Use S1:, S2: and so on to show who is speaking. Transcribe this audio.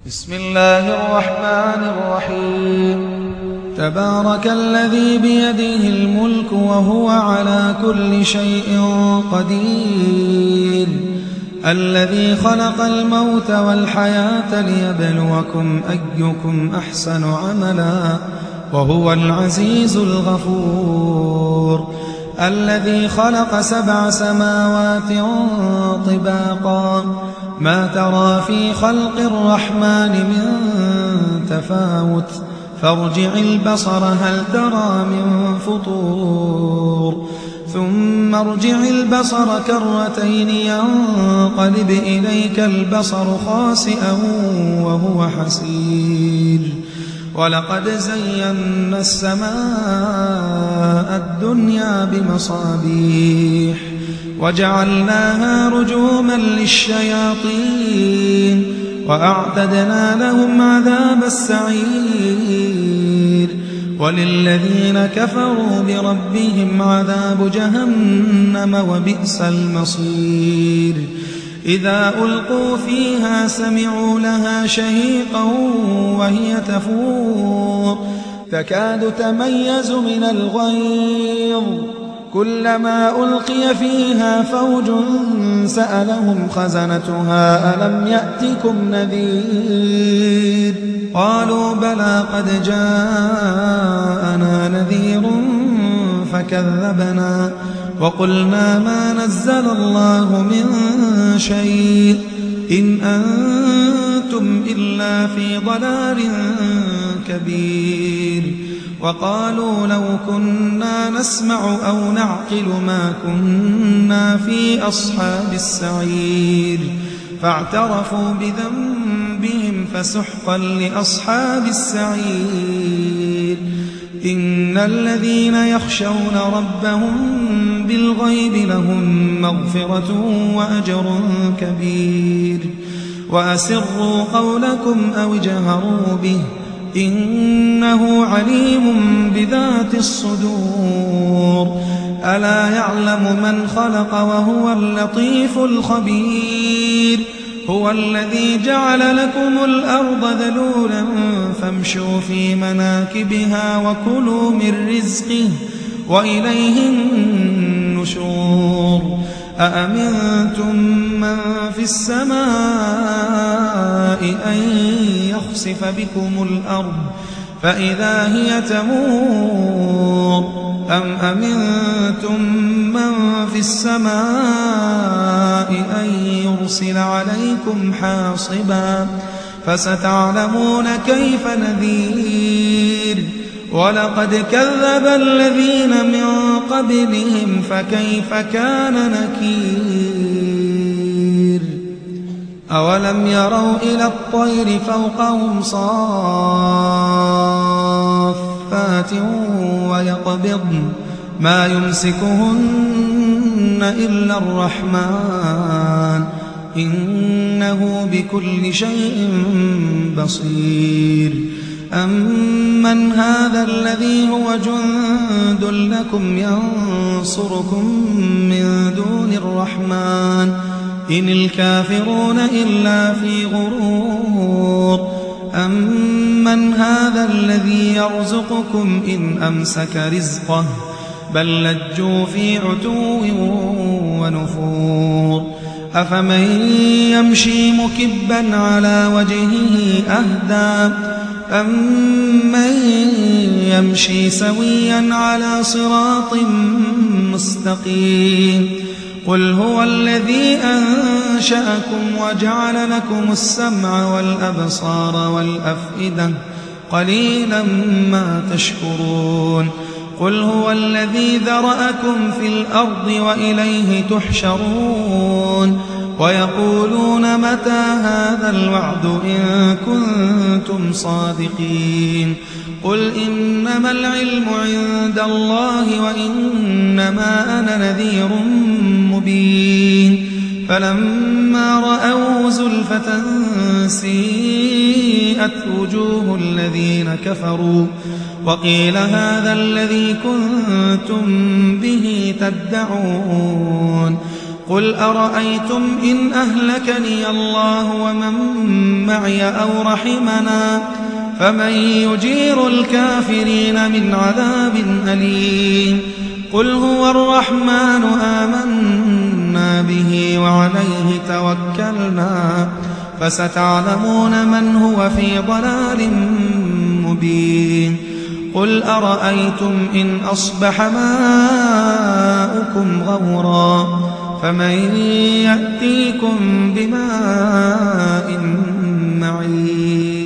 S1: بسم الله الرحمن الرحيم. تبارك الذي بيده الملك وهو على كل شيء قدير، الذي خلق الموت والحياة ليبلوكم أيكم أحسن عملا وهو العزيز الغفور، الذي خلق 7 سماوات طباقا ما ترى في خلق الرحمن من تفاوت فارجع البصر هل ترى من فطور ثم ارجع البصر كرتين ينقلب إليك البصر خاسئا وهو حسير، ولقد زينا السماء الدنيا بمصابيح وجعلناها رجوما للشياطين وأعتدنا لهم عذاب السعير، وللذين كفروا بربهم عذاب جهنم وبئس المصير. إذا ألقوا فيها سمعوا لها شهيقا وهي تفور تكاد تميز من الغيظ، كلما ألقي فيها فوج سألهم خزنتها ألم يأتكم نذير، قالوا بلى قد جاءنا نذير فكذبنا وقلنا ما نزل الله من شيء إن أنتم إلا في ضلال كبير، وقالوا لو كنا نسمع أو نعقل ما كنا في أصحاب السعير، فاعترفوا بذنبهم فسحقا لأصحاب السعير. إن الذين يخشون ربهم بالغيب لهم مغفرة وأجر كبير، وأسروا قولكم أو اجهروا به إنه عليم بذات الصدور، ألا يعلم من خلق وهو اللطيف الخبير. هو الذي جعل لكم الأرض ذلولا فامشوا في مناكبها وكلوا من رزقه وإليه النشور. أأمنتم من في السماء أن يخسف بكم الأرض فإذا هي تمور، أم أمنتم من في السماء أن يرسل عليكم حاصبا فستعلمون كيف نذير. ولقد كذب الذين من قبلهم فكيف كان نكير. أولم يروا إلى الطير فوقهم صافات ويقبضن ما يمسكهن إلا الرحمن إنه بكل شيء بصير. أمن هذا الذي هو جند لكم ينصركم من دون الرحمن إن الكافرون إلا في غرور. أمن هذا الذي يرزقكم إن أمسك رزقه بل لجوا في عتو ونفور. أفمن يمشي مكبا على وجهه أهدى أمن يمشي سويا على صراط مستقيم. قل هو الذي أنشأكم وجعل لكم السمع والأبصار والأفئدة قليلا ما تشكرون. قل هو الذي ذرأكم في الأرض وإليه تحشرون. ويقولون متى هذا الوعد إن كنتم صادقين. قل إنما العلم عند الله وإنما أنا نذير مبين. فلما رأوا زلفة سيئت وجوه الذين كفروا وقيل هذا الذي كنتم به تدعون. قل أرأيتم إن أهلكني الله ومن معي أو رحمنا فمن يجير الكافرين من عذاب أليم قل هو الرحمن آمنا به وعليه توكلنا فستعلمون من هو في ضلال مبين قل أرأيتم إن أصبح ماؤكم غورا فمن يأتيكم بماء معين